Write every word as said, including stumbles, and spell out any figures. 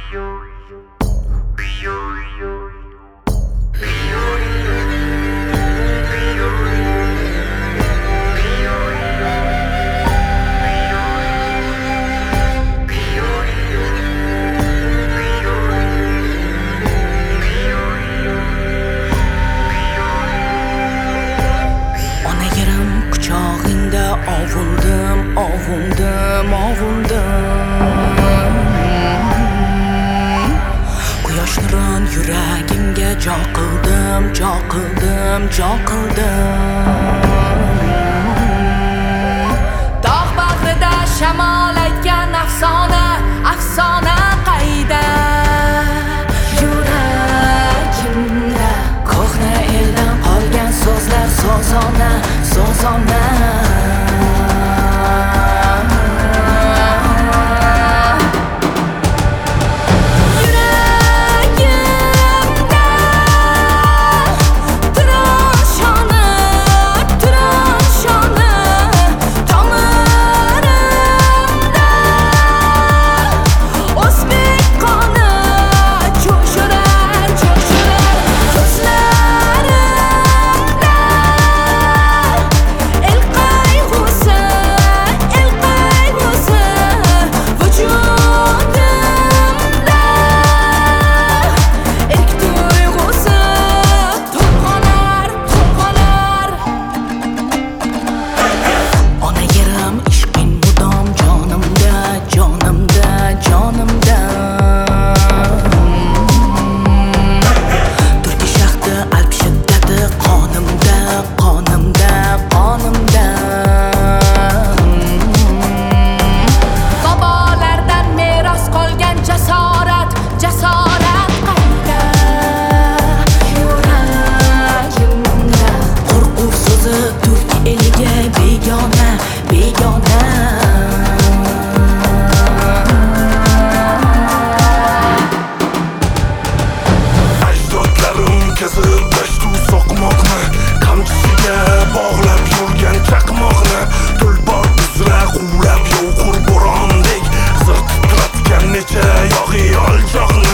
Ovundim, ovundim, ovundim. Quyosh nurin yuragimga jo qildim, jo qildim, jo qildim. Dog' bag'rida shamol aytgan afsona, afsona qayda? Yuragimda ko'hna eldan qolgan so'zlar so'zona, so'zona. Bog'lab yurgan chaqmoqni tulpor uzra quvlab yo'q qurbondek zir titratgan necha yog'iy olchoqni